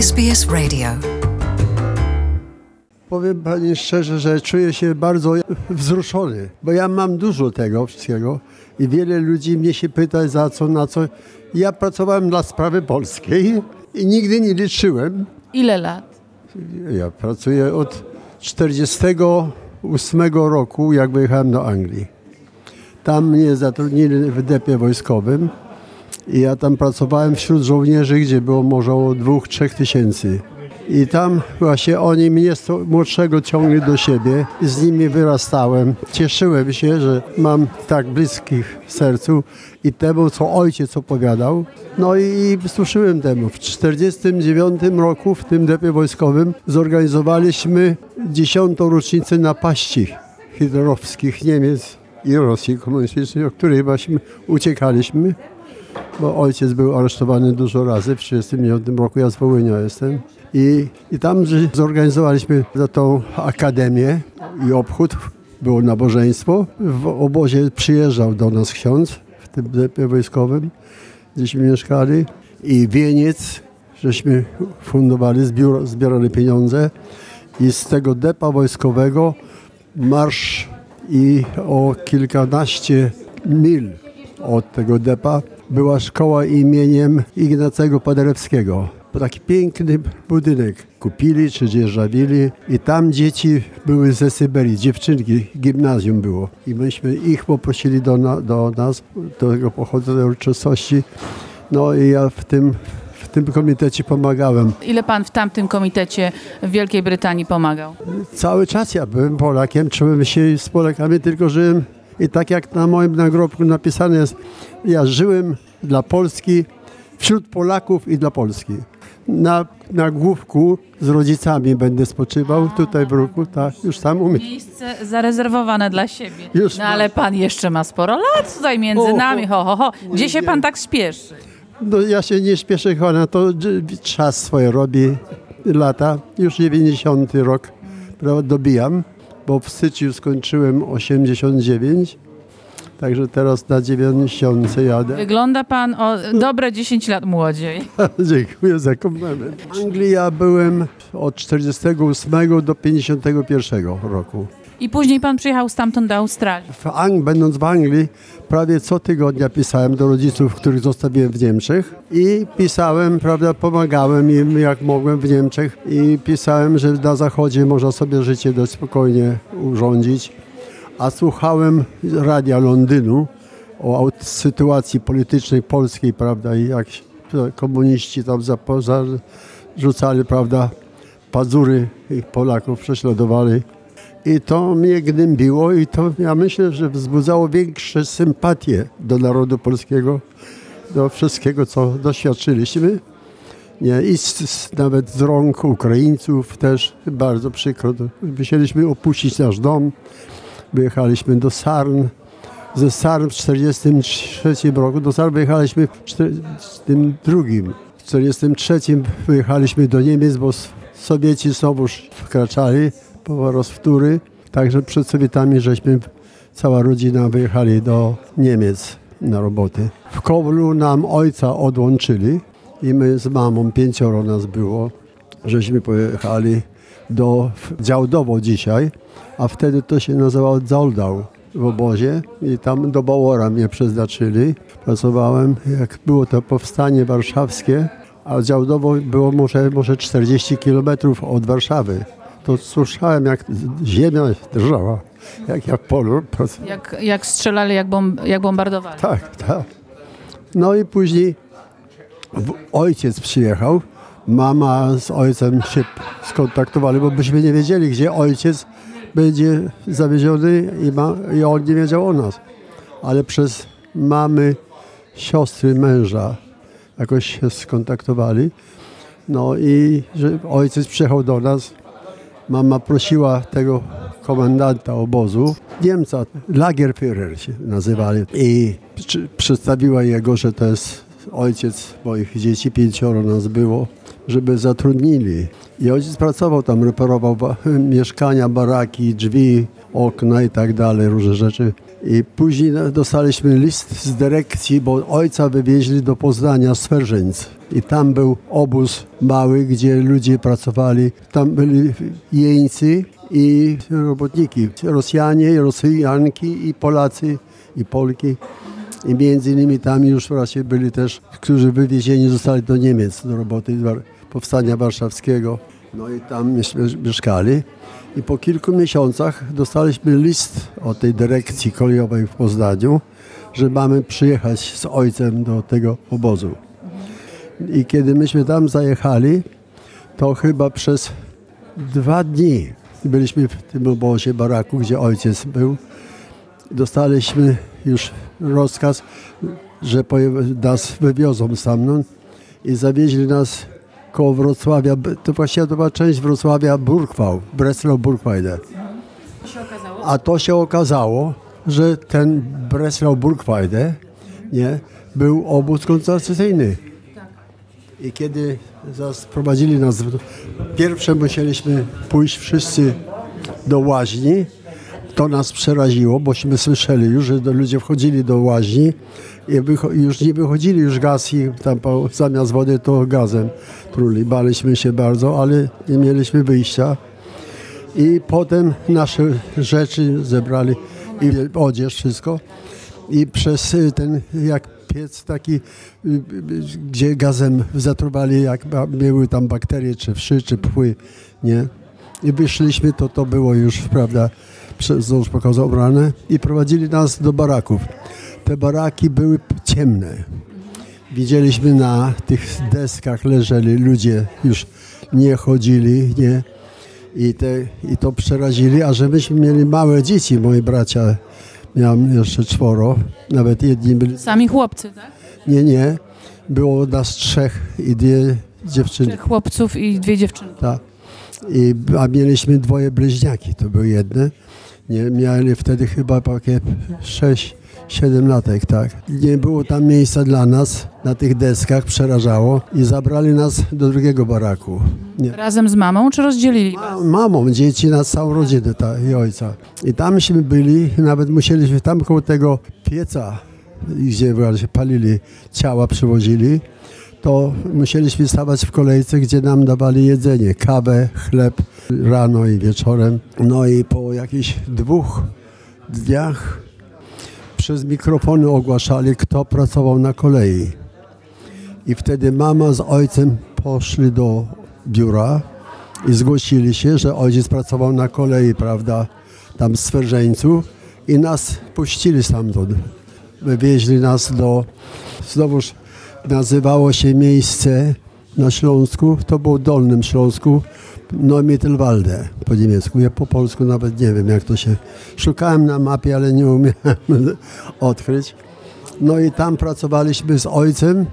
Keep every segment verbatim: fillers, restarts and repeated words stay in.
S B S Radio. Powiem pani szczerze, że czuję się bardzo wzruszony, bo ja mam dużo tego wszystkiego i wiele ludzi mnie się pyta za co, na co. Ja pracowałem dla sprawy polskiej i nigdy nie liczyłem. Ile lat? Ja pracuję od czterdziestego ósmego roku, jak wyjechałem do Anglii. Tam mnie zatrudnili w depie wojskowym i ja tam pracowałem wśród żołnierzy, gdzie było może około dwóch, trzech tysięcy. I tam właśnie oni mnie z młodszego ciągli do siebie i z nimi wyrastałem. Cieszyłem się, że mam tak bliskich w sercu i temu, co ojciec opowiadał. No i, i służyłem temu. W czterdziestym dziewiątym roku w tym depie wojskowym zorganizowaliśmy dziesiątą rocznicę napaści hitlerowskich Niemiec i Rosji komunistycznej, o której właśnie uciekaliśmy, bo ojciec był aresztowany dużo razy. W trzydziestym dziewiątym roku ja z Wołynia jestem. I, I tam zorganizowaliśmy za tą akademię i obchód, było nabożeństwo. W obozie przyjeżdżał do nas ksiądz w tym depie wojskowym, gdzieśmy mieszkali. I wieniec, żeśmy fundowali, zbior, zbierali pieniądze. I z tego depa wojskowego marsz i o kilkanaście mil od tego depa była szkoła imieniem Ignacego Paderewskiego. Taki piękny budynek kupili czy dzierżawili i tam dzieci były ze Syberii, dziewczynki, gimnazjum było. I myśmy ich poprosili do, na, do nas, do tego pochodu, do uroczystości. No i ja w tym, w tym komitecie pomagałem. Ile pan w tamtym komitecie w Wielkiej Brytanii pomagał? Cały czas ja byłem Polakiem, czułem się z Polakami, tylko żyłem. I tak jak na moim nagrobku napisane jest, ja żyłem dla Polski, wśród Polaków i dla Polski. Na nagłówku z rodzicami będę spoczywał, tutaj w Ruku, tak, już tam umiem. Miejsce zarezerwowane dla siebie. Już no mam. ale pan jeszcze ma sporo lat tutaj między O, nami, ho, ho, ho. Gdzie się nie. pan tak spieszy? No ja się nie śpieszę, chyba to czas swoje robi, lata, już dziewięćdziesiąty rok prawda, dobijam, bo w styczniu skończyłem osiemdziesiąt dziewięć. Także teraz na dziewięćdziesiątce jadę. Wygląda pan o dobre dziesięć lat młodziej. Dziękuję za komplement. W Anglii ja byłem od czterdziestego ósmego do pięćdziesiątego pierwszego roku. I później pan przyjechał stamtąd do Australii. W Ang- będąc w Anglii prawie co tygodnia pisałem do rodziców, których zostawiłem w Niemczech i pisałem, prawda, pomagałem im jak mogłem w Niemczech i pisałem, że na zachodzie można sobie życie dość spokojnie urządzić. A słuchałem radia Londynu o sytuacji politycznej polskiej, prawda, i jak komuniści tam zarzucali, prawda, pazury i Polaków prześladowali. I to mnie gnębiło i to ja myślę, że wzbudzało większe sympatie do narodu polskiego, do wszystkiego, co doświadczyliśmy. Nie, i z, z, nawet z rąk Ukraińców też bardzo przykro. Musieliśmy opuścić nasz dom. Wyjechaliśmy do Sarn. Ze Sarn w czterdziestym trzecim roku, do Sarn wyjechaliśmy w czterdziestym drugim. W czterdziestym trzecim wyjechaliśmy do Niemiec, bo Sowieci znowu wkraczali po rozwtóry. Także przed Sowietami żeśmy, cała rodzina wyjechali do Niemiec na roboty. W Kowlu nam ojca odłączyli i my z mamą, pięcioro nas było, żeśmy pojechali do Działdowo dzisiaj, a wtedy to się nazywało Zoldau w obozie i tam do Bałora mnie przeznaczyli. Pracowałem, jak było to powstanie warszawskie, a Działdowo było może, może czterdzieści kilometrów od Warszawy. To słyszałem, jak ziemia drżała, jak ja w polu pracowałem. Jak, jak strzelali, jak, bomb, jak bombardowali. Tak, tak. No i później ojciec przyjechał. Mama z ojcem się skontaktowali, bo byśmy nie wiedzieli, gdzie ojciec będzie zawieziony i, ma, i on nie wiedział o nas. Ale przez mamy, siostry męża jakoś się skontaktowali. No i że ojciec przyjechał do nas. Mama prosiła tego komendanta obozu, Niemca, Lagerführer się nazywali, i przedstawiła jego, że to jest ojciec moich dzieci, pięcioro nas było, żeby zatrudnili. I ojciec pracował tam, reperował ba- mieszkania, baraki, drzwi, okna i tak dalej, różne rzeczy. I później dostaliśmy list z dyrekcji, bo ojca wywieźli do Poznania z Ferzyńc. I tam był obóz mały, gdzie ludzie pracowali. Tam byli jeńcy i robotniki. Rosjanie, Rosjanki i Polacy i Polki. I między innymi tam już właśnie byli też, którzy wywiezieni zostali do Niemiec do roboty Powstania Warszawskiego. No i tam mieszkali. I po kilku miesiącach dostaliśmy list od tej dyrekcji kolejowej w Poznaniu, że mamy przyjechać z ojcem do tego obozu. I kiedy myśmy tam zajechali, to chyba przez dwa dni byliśmy w tym obozie, baraku, gdzie ojciec był. Dostaliśmy już rozkaz, że nas wywiozą stamtąd i zawieźli nas koło Wrocławia. To właściwie to była część Wrocławia Burgwał, Breslau-Burgwajde. A to się okazało, że ten Breslau-Burgwajde, nie, był obóz koncentracyjny. I kiedy sprowadzili nas, pierwsze musieliśmy pójść wszyscy do łaźni. To nas przeraziło, bośmy słyszeli już, że ludzie wchodzili do łaźni i już nie wychodzili już gaz i tam zamiast wody to gazem truli. Baliśmy się bardzo, ale nie mieliśmy wyjścia. I potem nasze rzeczy zebrali i odzież, wszystko. I przez ten jak piec taki, gdzie gazem zatruwali, jak były tam bakterie, czy wszy, czy pły, nie? I wyszliśmy, to to było już, prawda, wzdłuż pokazu obrane i prowadzili nas do baraków. Te baraki były ciemne. Widzieliśmy na tych deskach leżeli ludzie, już nie chodzili, nie? I, te, i to przerazili, a że myśmy mieli małe dzieci, moi bracia, miałem jeszcze czworo, nawet jedni byli... Sami chłopcy, tak? Nie, nie. Było nas trzech i dwie dziewczyny. Trzech chłopców i dwie dziewczynki. Tak. I, a mieliśmy dwoje bliźniaki, to były jedne. Nie, mieli wtedy chyba takie sześć, siedem latek, tak. Nie było tam miejsca dla nas, na tych deskach, przerażało i zabrali nas do drugiego baraku. Nie. Razem z mamą, czy rozdzielili was? Ma, mamą, dzieci, na całą rodzinę ta, i ojca. I tamśmy byli, nawet musieliśmy tam koło tego pieca, gdzie się palili, ciała przywozili, to musieliśmy stawać w kolejce, gdzie nam dawali jedzenie, kawę, chleb rano i wieczorem. No i po jakichś dwóch dniach przez mikrofony ogłaszali, kto pracował na kolei. I wtedy mama z ojcem poszli do biura i zgłosili się, że ojciec pracował na kolei, prawda, tam z Ferzeńców i nas puścili stamtąd. Wywieźli nas do, znowuż nazywało się miejsce na Śląsku, to było w Dolnym Śląsku, Neumittelwalde po niemiecku. Ja po polsku nawet nie wiem, jak to się... Szukałem na mapie, ale nie umiałem odkryć. No i tam pracowaliśmy z ojcem,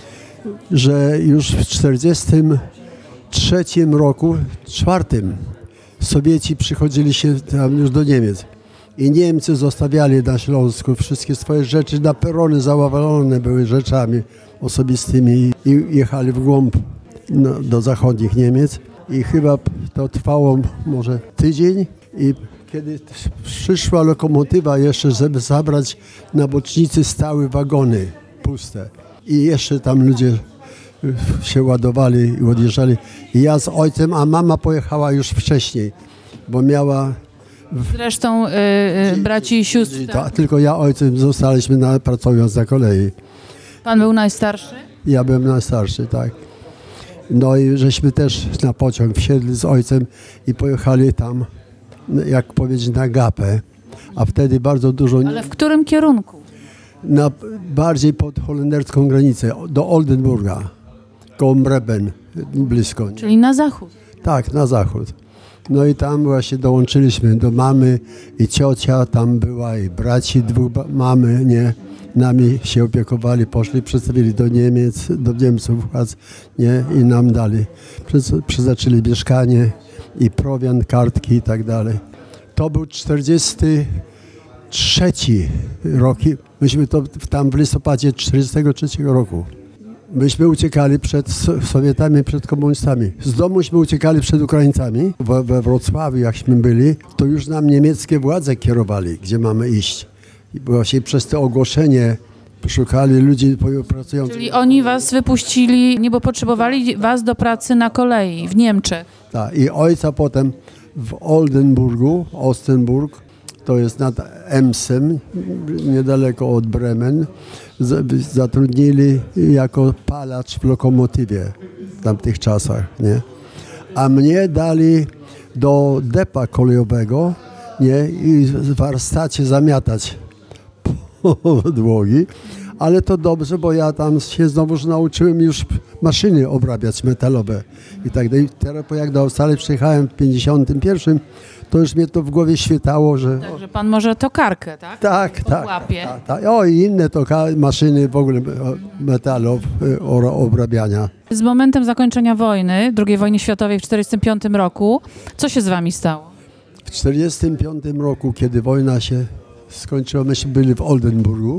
że już w czterdziestym trzecim roku, czwartym, Sowieci przychodzili się tam już do Niemiec. I Niemcy zostawiali na Śląsku wszystkie swoje rzeczy, na perony zawalone były rzeczami osobistymi i jechali w głąb no, do zachodnich Niemiec. I chyba to trwało może tydzień i kiedy przyszła lokomotywa jeszcze, żeby zabrać na bocznicy, stały wagony puste. I jeszcze tam ludzie się ładowali i odjeżdżali. I ja z ojcem, a mama pojechała już wcześniej, bo miała... Zresztą y, y, braci i sióstr. Ta, tylko ja ojcem zostaliśmy na, pracując na kolei. Pan był najstarszy? Ja byłem najstarszy, tak. No i żeśmy też na pociąg wsiedli z ojcem i pojechali tam, jak powiedzieć, na Gapę. A wtedy bardzo dużo... Ale w którym kierunku? Na, bardziej pod holenderską granicę, do Oldenburga, koło Mreben, blisko. Czyli na zachód. Tak, na zachód. No i tam właśnie dołączyliśmy do mamy i ciocia tam była i braci dwóch mamy, nie, nami się opiekowali, poszli, przedstawili do Niemiec, do Niemców, nie, i nam dali. Przeznaczyli mieszkanie i prowiant, kartki i tak dalej. To był czterdziesty trzeci rok. Myśmy to tam w listopadzie czterdziestego trzeciego roku Myśmy uciekali przed So- Sowietami, przed komunistami. Z domuśmy uciekali przed Ukraińcami. We, we Wrocławiu, jakśmy byli, to już nam niemieckie władze kierowali, gdzie mamy iść. I właśnie przez to ogłoszenie szukali ludzi po- pracujących. Czyli oni was wypuścili, nie bo potrzebowali was do pracy na kolei w Niemczech. Tak, i ojca potem w Oldenburgu, Ostenburg, to jest nad Emsem, niedaleko od Bremen, z- zatrudnili jako palacz w lokomotywie w tamtych czasach, nie? A mnie dali do depa kolejowego, nie? I w warsztacie zamiatać podłogi, ale to dobrze, bo ja tam się znowuż nauczyłem już maszyny obrabiać metalowe i tak dalej. Teraz jak do Australii przyjechałem w pięćdziesiątym pierwszym, to już mnie to w głowie świetało, że Także pan może tokarkę, tak? tak, tak, Łapie. tak, tak. O i inne to ka- maszyny w ogóle o, metalów y, o- obrabiania. Z momentem zakończenia wojny, drugiej wojny światowej w tysiąc dziewięćset czterdziestym piątym roku, co się z wami stało? W tysiąc dziewięćset czterdziestym piątym roku, kiedy wojna się skończyła, myśmy byli w Oldenburgu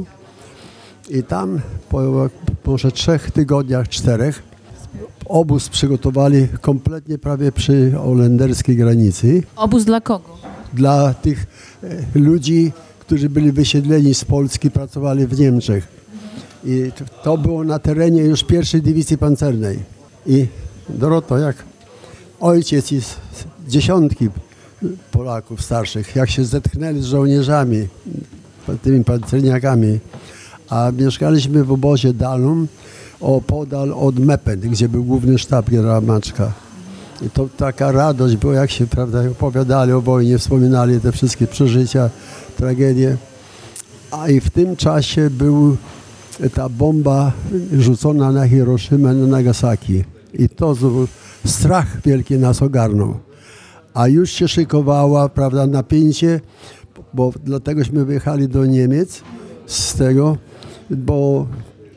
i tam po może trzech tygodniach, czterech, obóz przygotowali kompletnie prawie przy holenderskiej granicy Obóz dla kogo? dla tych e, ludzi, którzy byli wysiedleni z Polski, pracowali w Niemczech. I t- to było na terenie już pierwszej Dywizji Pancernej. I Doroto, jak ojciec i z- z dziesiątki Polaków starszych, jak się zetknęli z żołnierzami, tymi pancerniakami, a mieszkaliśmy w obozie Dalum, opodal od Meppen, gdzie był główny sztab generała Maczka. I to taka radość była, jak się, prawda, opowiadali o wojnie, wspominali te wszystkie przeżycia, tragedie. A i w tym czasie był ta bomba rzucona na Hiroshimę, na Nagasaki. I to znowu strach wielki nas ogarnął. A już się szykowała, prawda, napięcie, bo dlategośmy wyjechali do Niemiec z tego, bo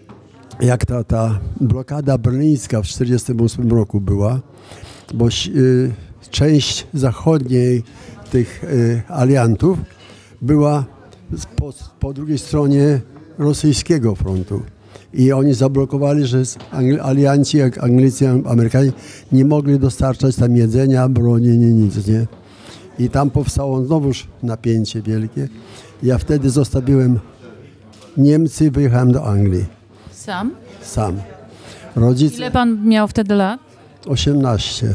jak ta, ta blokada berlińska w tysiąc dziewięćset czterdziestym ósmym roku była, bo y, część zachodniej tych y, aliantów była po, po drugiej stronie rosyjskiego frontu. I oni zablokowali, że z Angli- alianci, jak Anglicy, Amerykanie, nie mogli dostarczać tam jedzenia, broni, nie, nic, nie? I tam powstało znowuż napięcie wielkie. Ja wtedy zostawiłem Niemcy i wyjechałem do Anglii Sam? sam. Rodzice Ile pan miał wtedy lat? osiemnaście.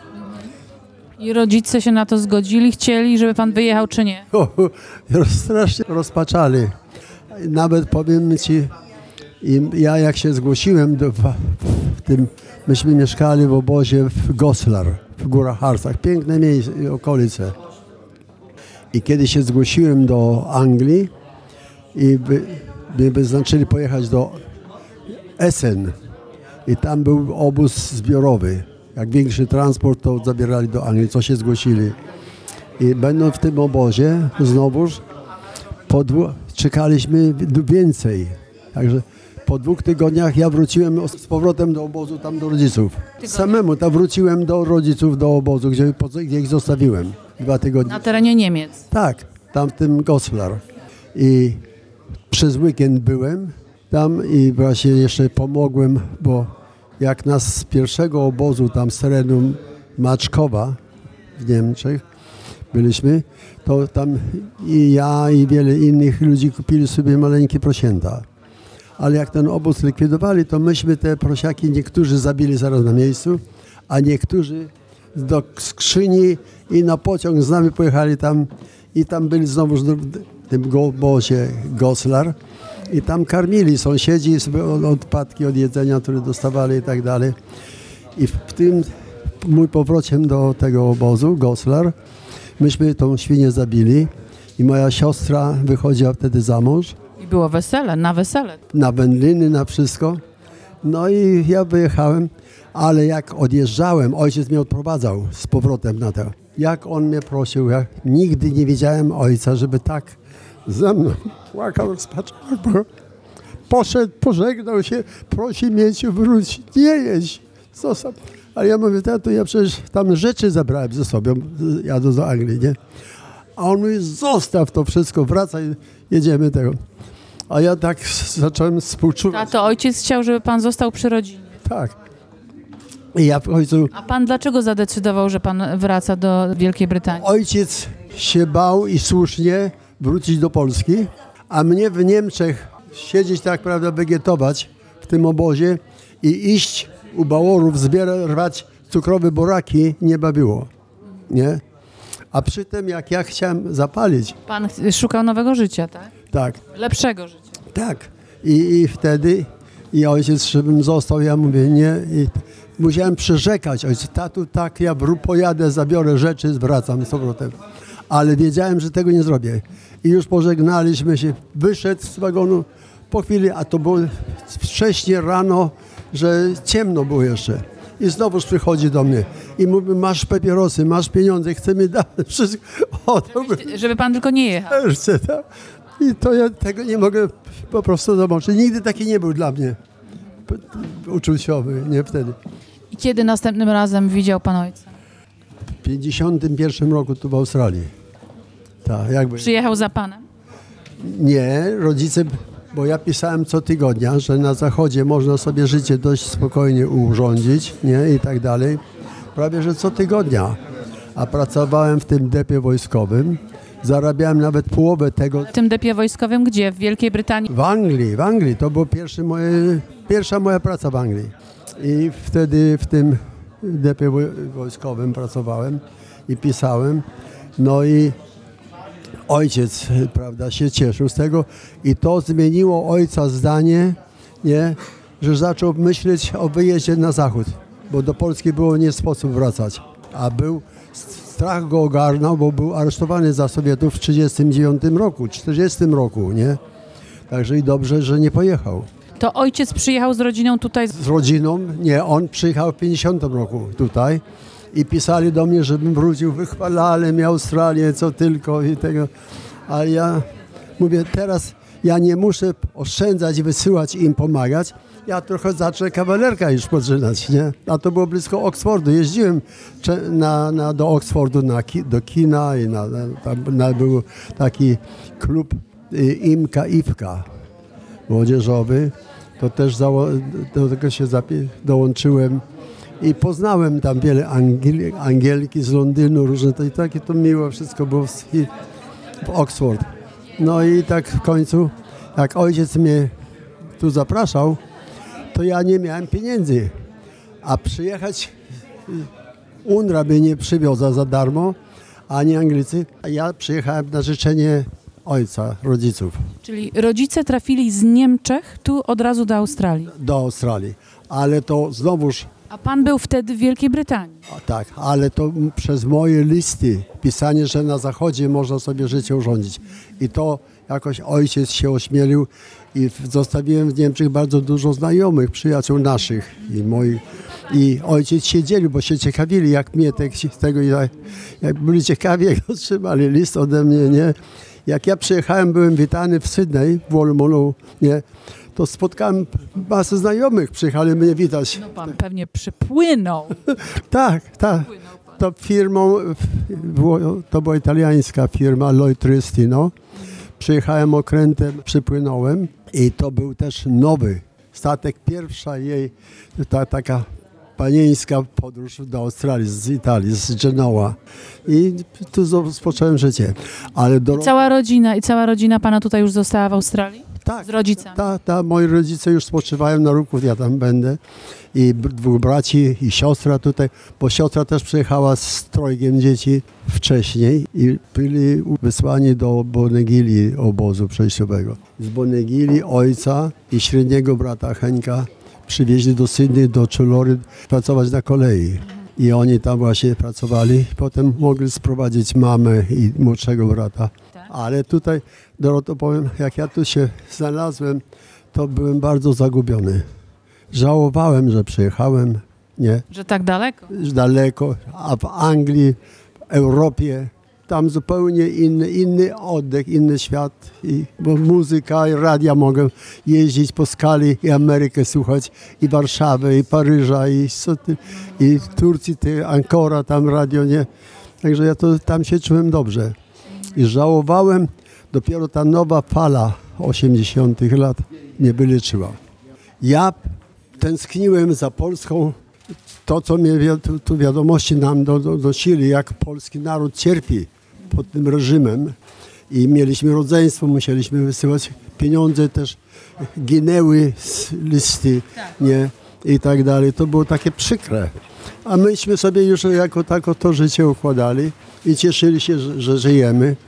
I rodzice się na to zgodzili, chcieli, żeby pan wyjechał, czy nie? O, roz- strasznie rozpaczali. Nawet powiem ci, im, ja jak się zgłosiłem do, w, w tym, myśmy mieszkali w obozie w Goslar, w Górach Harcach, piękne miejsce, i okolice. I kiedy się zgłosiłem do Anglii i by, by wyznaczyli pojechać do Essen i tam był obóz zbiorowy. Jak większy transport, to zabierali do Anglii, co się zgłosili. I będąc w tym obozie, znowuż po dwu, czekaliśmy w- więcej. Także po dwóch tygodniach ja wróciłem os- z powrotem do obozu, tam do rodziców. Samemu tam wróciłem do rodziców, do obozu, gdzie, po, gdzie ich zostawiłem. Dwa tygodnie. Na terenie Niemiec. Tak, tam w tym Goslar. I przez weekend byłem tam i właśnie jeszcze pomogłem, bo jak nas z pierwszego obozu tam z terenu Maczkowa w Niemczech byliśmy, to tam i ja i wiele innych ludzi kupili sobie maleńkie prosięta. Ale jak ten obóz likwidowali, to myśmy te prosiaki niektórzy zabili zaraz na miejscu, a niektórzy do skrzyni i na pociąg z nami pojechali tam i tam byli znowu w tym go- obozie Goslar i tam karmili sąsiedzi sobie od- odpadki od jedzenia, które dostawali i tak dalej. I w w tym mój powrociem do tego obozu Goslar, myśmy tą świnię zabili i moja siostra wychodziła wtedy za mąż. I było wesele, na wesele. Na wędliny, na wszystko. No i ja wyjechałem, ale jak odjeżdżałem, ojciec mnie odprowadzał z powrotem na to. Jak on mnie prosił, ja nigdy nie widziałem ojca, żeby tak ze mną płakał, rozpaczał. bo Poszedł, pożegnał się, prosi mnie cię wrócić, nie jedź, zostaw. Ale ja mówię, tato, ja przecież tam rzeczy zabrałem ze sobą, jadąc do Anglii, nie? A on mówi, zostaw to wszystko, wracaj, jedziemy tego. A ja tak s- zacząłem współczuwać. Tato, ojciec chciał, żeby pan został przy rodzinie. Tak. I ja w końcu... A pan dlaczego zadecydował, że pan wraca do Wielkiej Brytanii? Ojciec się bał i słusznie wrócić do Polski, a mnie w Niemczech siedzieć tak, prawda, wegetować w tym obozie i iść u bałorów, zbierać, rwać cukrowe boraki nie bawiło, nie? A przy tym, jak ja chciałem zapalić, Pan ch- szukał nowego życia, tak? tak, Lepszego życia. tak. I, i wtedy i ojciec, żebym został, ja mówię nie. I musiałem przyrzekać ojciec, tatu, tak, ja wró- pojadę, zabiorę rzeczy, wracam z powrotem. Ale wiedziałem, że tego nie zrobię. I już pożegnaliśmy się, wyszedł z wagonu po chwili, a to było wcześnie rano, że ciemno było jeszcze. I znowuż przychodzi do mnie i mówi, masz papierosy, masz pieniądze, chce mi dać wszystko. O, to by... Żeby pan tylko nie jechał. Też chcę, tak? I to ja tego nie mogę po prostu zobaczyć. Nigdy taki nie był dla mnie p- uczuciowy, nie wtedy. I kiedy następnym razem widział pan ojca? W pięćdziesiątym pierwszym roku tu w Australii. Tak, jakby. Przyjechał za panem? Nie, rodzice, bo ja pisałem co tygodnia, że na zachodzie można sobie życie dość spokojnie urządzić, nie, i tak dalej. Prawie, że co tygodnia. A pracowałem w tym depie wojskowym. Zarabiałem nawet połowę tego. W tym depie wojskowym gdzie? W Wielkiej Brytanii? W Anglii, w Anglii. To była pierwszy moje, pierwsza moja praca w Anglii. I wtedy w tym depie woj- wojskowym pracowałem i pisałem. No i ojciec, prawda, się cieszył z tego i to zmieniło ojca zdanie, nie, że zaczął myśleć o wyjeździe na zachód, bo do Polski było nie sposób wracać, a był, strach go ogarnął, bo był aresztowany za Sowietów w trzydziestym dziewiątym roku, czterdziestym roku, nie? Także i dobrze, że nie pojechał. To ojciec przyjechał z rodziną tutaj. Z... Z rodziną, nie, on przyjechał w pięćdziesiątym roku tutaj i pisali do mnie, żebym wrócił, wychwalali mnie Australię, co tylko i tego. A ja mówię, teraz ja nie muszę oszczędzać i wysyłać im pomagać. Ja trochę zacznę kawalerka już poczynać, nie? A to było blisko Oxfordu. Jeździłem cze- na, na, do Oxfordu na ki, do kina i na, na, tam na, był taki klub y, Imka Iwka młodzieżowy. To też zało- do tego się zapi- dołączyłem i poznałem tam wiele Angiel- Angielki z Londynu, różne to i takie to miło wszystko było w, w Oxford. No i tak w końcu, jak ojciec mnie tu zapraszał, to ja nie miałem pieniędzy, a przyjechać U N R A mnie nie przywiozła za darmo, ani Anglicy, a ja przyjechałem na życzenie ojca, rodziców. Czyli rodzice trafili z Niemczech tu od razu do Australii. Do Australii, ale to znowuż, A pan był wtedy w Wielkiej Brytanii. a tak, ale to m- przez moje listy, pisanie, że na zachodzie można sobie życie urządzić. I to jakoś ojciec się ośmielił i w- zostawiłem w Niemczech bardzo dużo znajomych, przyjaciół naszych i moich. I ojciec się dzielił, bo się ciekawili, jak mnie te, z tego, jak, jak byli ciekawi, jak otrzymali list ode mnie, nie? Jak ja przyjechałem, byłem witany w Sydney, w Wolmolu, nie? To spotkałem masę znajomych, przyjechali mnie witać. No pan pewnie przypłynął. Tak, tak. To firmą, było- to była italiańska firma Lloyd Tristino. Przyjechałem okrętem, przypłynąłem i to był też nowy statek, pierwsza jej ta, taka panieńska podróż do Australii, z Italii, z Genoa. I tu rozpocząłem życie. Ale do... Cała rodzina i cała rodzina pana tutaj już została w Australii? Tak, Z rodzicami? ta, ta, moi rodzice już spoczywają na Ruków, ja tam będę. I b- dwóch braci i siostra tutaj, bo siostra też przyjechała z trojgiem dzieci wcześniej i byli wysłani do Bonegili obozu przejściowego. Z Bonegili ojca i średniego brata Henka przywieźli do Sydney, do Chulory pracować na kolei. I oni tam właśnie pracowali. Potem mogli sprowadzić mamę i młodszego brata. Ale tutaj, Doroto, powiem, jak ja tu się znalazłem, to byłem bardzo zagubiony. Żałowałem, że przyjechałem, nie, Że tak daleko? daleko, a w Anglii, w Europie, tam zupełnie inny, inny oddech, inny świat, i, bo muzyka i radia mogę jeździć po skali i Amerykę słuchać, i Warszawę, i Paryża, i, co ty, i w Turcji, ty, Ankara, tam radio, nie. Także ja to tam się czułem dobrze. I żałowałem, dopiero ta nowa fala osiemdziesiątych lat mnie wyleczyła. Ja tęskniłem za Polską. To, co mnie wi- tu, tu wiadomości nam do, do, dosili, jak polski naród cierpi pod tym reżimem i mieliśmy rodzeństwo, musieliśmy wysyłać pieniądze, też ginęły z listy, nie, i tak dalej. To było takie przykre. A myśmy sobie już jako tako to życie układali i cieszyli się, że, że żyjemy.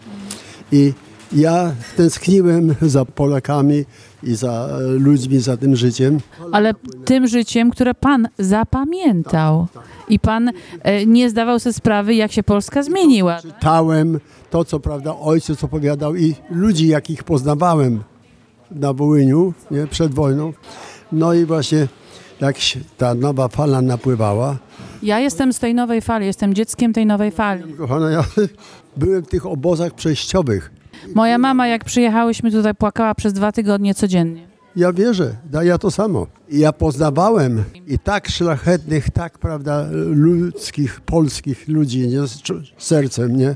I ja tęskniłem za Polakami i za e, ludźmi, za tym życiem. Ale tym życiem, które pan zapamiętał. I pan e, nie zdawał sobie sprawy, jak się Polska zmieniła. Czytałem to, co prawda ojciec opowiadał i ludzi, jakich poznawałem na Wołyniu, nie, przed wojną. No i właśnie jak się ta nowa fala napływała, Ja jestem z tej nowej fali, jestem dzieckiem tej nowej fali. kochana, ja byłem w tych obozach przejściowych. Moja mama, jak przyjechałyśmy tutaj, płakała przez dwa tygodnie codziennie. Ja wierzę, da ja to samo. I ja poznawałem i tak szlachetnych, tak, prawda, ludzkich, polskich ludzi, nie, z czu- sercem, nie?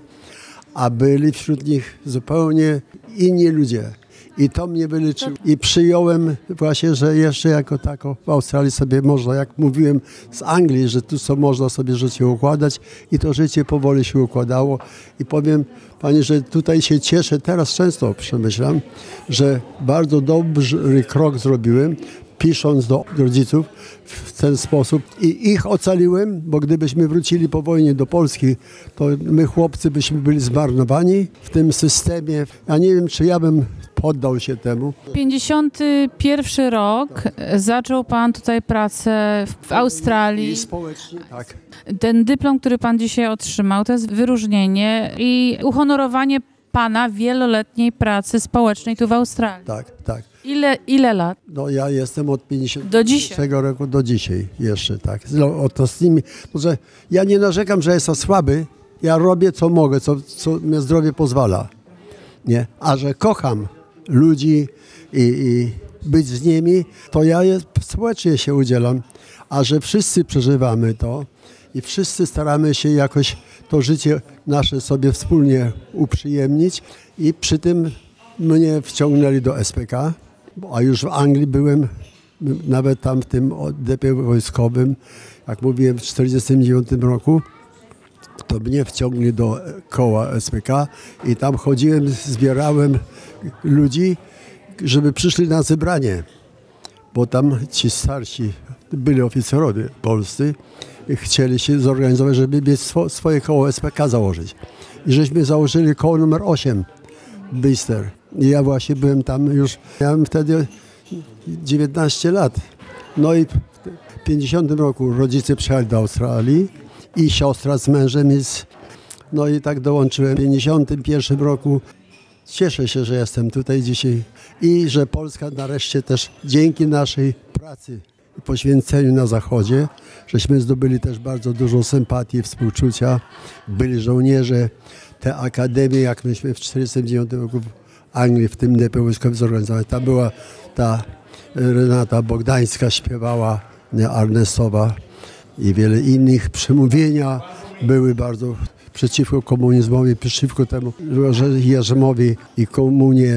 A byli wśród nich zupełnie inni ludzie. I to mnie wyleczyło. I przyjąłem właśnie, że jeszcze jako tako w Australii sobie można, jak mówiłem z Anglii, że tu so można sobie życie układać i to życie powoli się układało. I powiem Pani, że tutaj się cieszę, teraz często przemyślam, że bardzo dobry krok zrobiłem, pisząc do rodziców w ten sposób i ich ocaliłem, bo gdybyśmy wrócili po wojnie do Polski, to my chłopcy byśmy byli zmarnowani w tym systemie. Ja nie wiem, czy ja bym poddał się temu. pięćdziesiąty pierwszy rok zaczął pan tutaj pracę w Australii. I społecznie, tak. Ten dyplom, który pan dzisiaj otrzymał, to jest wyróżnienie i uhonorowanie pana wieloletniej pracy społecznej tu w Australii. Tak, tak. Ile, ile lat? No ja jestem od pięćdziesiątego Do dzisiaj. roku do dzisiaj jeszcze, tak. No, o to z nimi, że ja nie narzekam, że jestem słaby, ja robię co mogę, co, co mnie zdrowie pozwala. Nie? A że kocham ludzi i, i być z nimi, to ja jest, społecznie się udzielam. A że wszyscy przeżywamy to i wszyscy staramy się jakoś to życie nasze sobie wspólnie uprzyjemnić i przy tym mnie wciągnęli do S P K, a już w Anglii byłem, nawet tam w tym oddepie wojskowym, jak mówiłem, w tysiąc dziewięćset czterdziestym dziewiątym roku, to mnie wciągli do koła S P K i tam chodziłem, zbierałem ludzi, żeby przyszli na zebranie, bo tam ci starsi byli oficerowie polscy i chcieli się zorganizować, żeby mieć swo, swoje koło S P K założyć. I żeśmy założyli koło numer osiem, Bicester. I ja właśnie byłem tam już, miałem wtedy dziewiętnaście lat. No i w pięćdziesiątym roku rodzice przyjechali do Australii i siostra z mężem jest, no i tak dołączyłem. W pięćdziesiątym pierwszym roku cieszę się, że jestem tutaj dzisiaj i że Polska nareszcie też dzięki naszej pracy i poświęceniu na Zachodzie, żeśmy zdobyli też bardzo dużo sympatii i współczucia. Byli żołnierze, te akademie, jak myśmy w tysiąc dziewięćset czterdziestym dziewiątym roku w Anglii w tym depie wojskowym zorganizowali. Tam była ta Renata Bogdańska śpiewała, nie, Arnestowa i wiele innych. Przemówienia były bardzo przeciwko komunizmowi, przeciwko temu, że Jerzymowi i komunie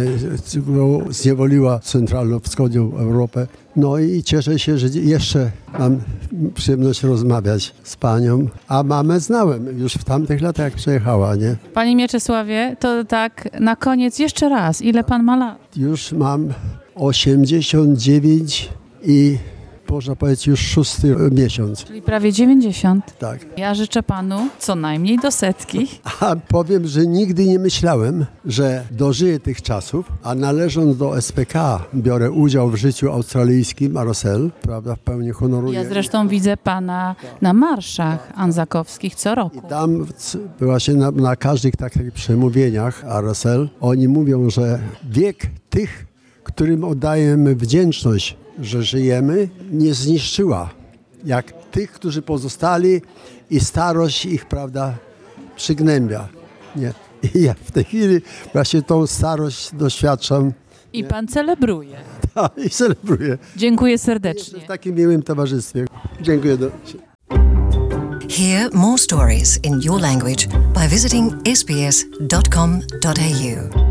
zniewoliła centralno-wschodnią Europę. No i cieszę się, że jeszcze mam przyjemność rozmawiać z panią, a mamę znałem już w tamtych latach, jak przyjechała, nie? Panie Mieczysławie, to tak na koniec jeszcze raz, ile pan ma lat? Już mam osiemdziesiąt dziewięć i można powiedzieć już szósty miesiąc. Czyli prawie dziewięćdziesiąt. Tak. Ja życzę panu co najmniej do setki. A powiem, że nigdy nie myślałem, że dożyję tych czasów, a należąc do S P K biorę udział w życiu australijskim, Arosel, prawda, w pełni honoruję. Ja zresztą widzę pana na marszach anzakowskich co roku. I tam c- właśnie na, na każdych takich przemówieniach Arosel, oni mówią, że wiek tych, którym oddajemy wdzięczność, że żyjemy, nie zniszczyła. Jak tych, którzy pozostali i starość ich, prawda, przygnębia. Nie. I ja w tej chwili właśnie tą starość doświadczam I pan celebruje. i celebruję. Dziękuję serdecznie. W takim miłym towarzystwie. Dziękuję. Do... Hear more stories in your language by visiting s b s dot com dot a u.